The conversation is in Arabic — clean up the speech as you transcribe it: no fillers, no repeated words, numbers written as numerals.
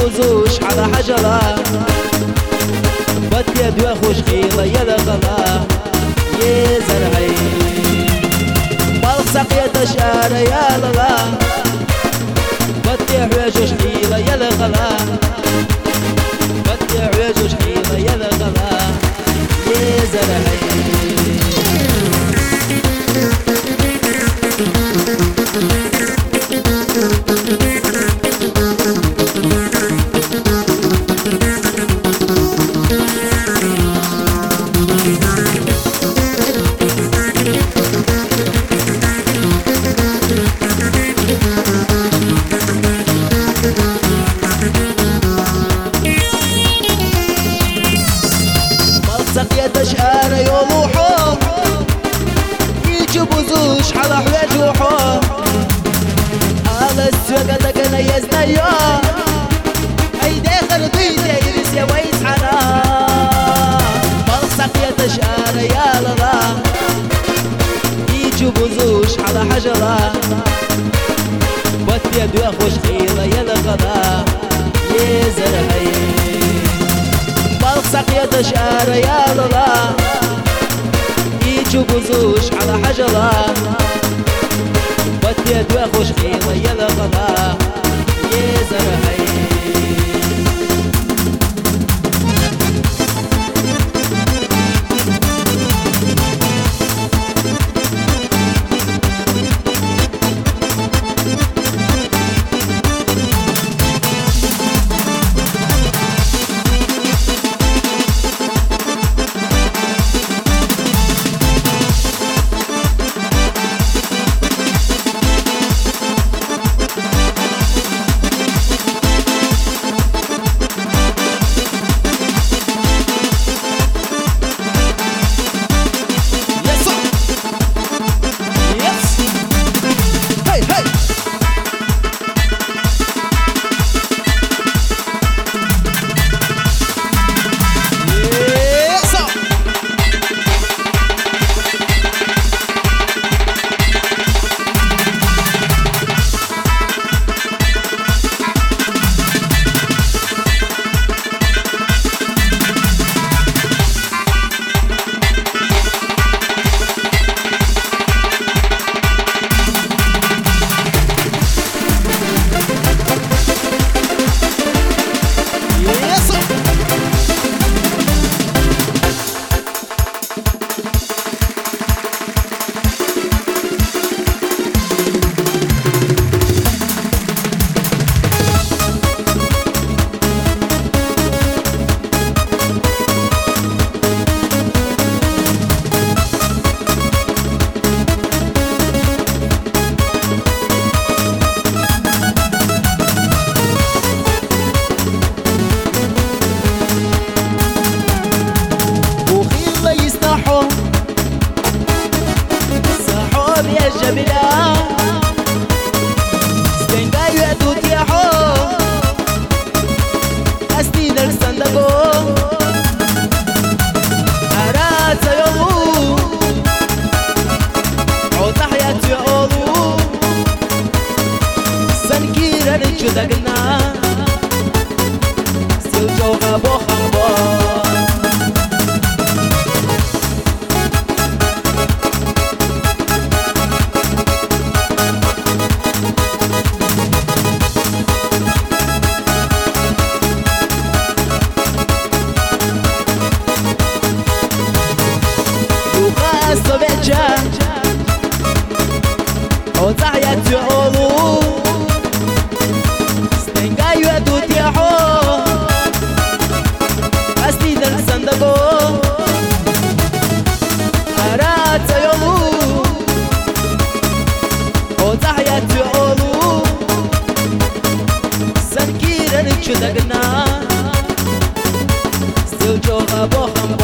بوزوش على حجرة بطيت وخوش خيلة يا غلا يا زرعي بالك سقيت شارة يا لغا بطيت وخوش خيلة يا غلا بطيت وخوش خيلة يا غلا يا زرعي سقيت اشقار يولوحو يجبوزوش على حواجوحو على السوق دقنا يزنيو اي داخل ضيدة يرس يا ويس حنا بل سقيت اشقار يا لغا يجبوزوش على حجرة بطيد واخوش خيلة يا لغلا يا زرعي سقيت اشقار يا للا يجبوزوش على حجرة بطيت واخوش خيلة يا لغلا يا زرعي جميلة ستنجايو يا توت يا حو أسنين الصندوق أراد سيومو عود حياتي يا أولو سنكيرا نجدقنا سيوجوغا بوخنبو وضعيت يعولو ستنجايو يا توت يا حو أسنين الصندوق أراد سيومو وضعيت يعولو سنكيرا نجدقنا سيوجوغا بوخنبو